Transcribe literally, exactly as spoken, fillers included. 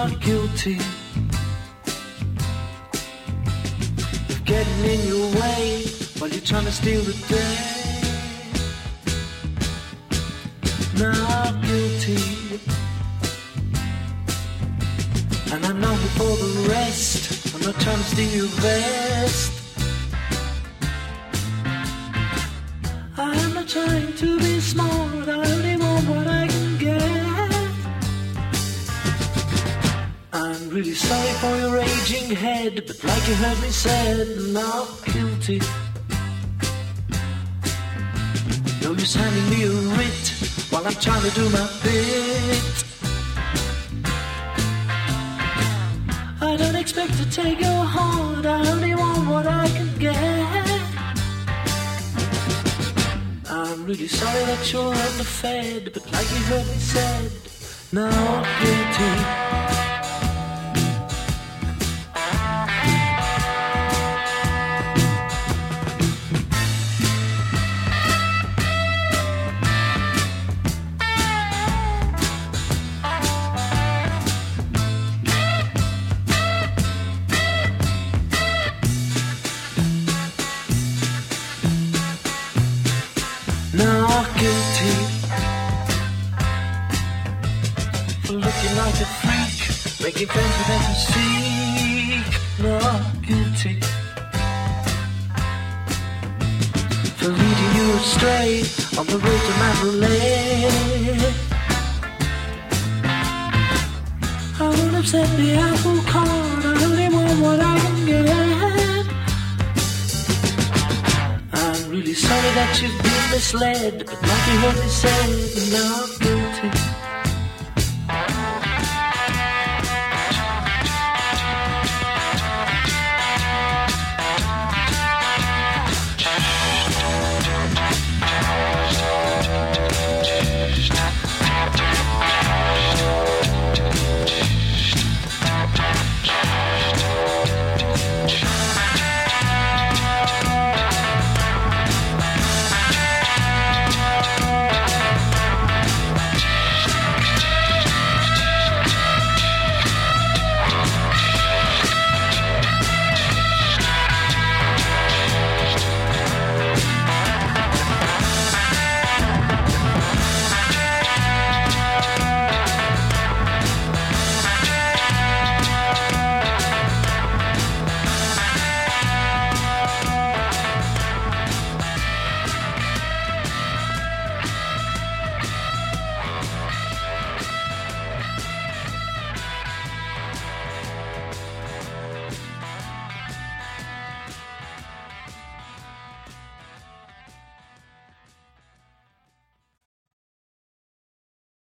not guilty of getting in your way while you're trying to steal the day. Not guilty. And I know before the rest, I'm not trying to steal your vest. I'm not trying to be smart, I only want what I can get. I'm really sorry for your raging head, but like you heard me said, not guilty. No use handing me a writ while I'm trying to do my bit. I don't expect to take your heart, I only want what I can get. I'm really sorry that you're underfed, but like you heard me said, not guilty. Not guilty for looking like a freak, making friends with them to seek. Not guilty for leading you astray on the road to Mandalay. I won't upset the apple cart, I only want what I can get. I'm really sorry that you've been misled, but like you heard me say, not guilty.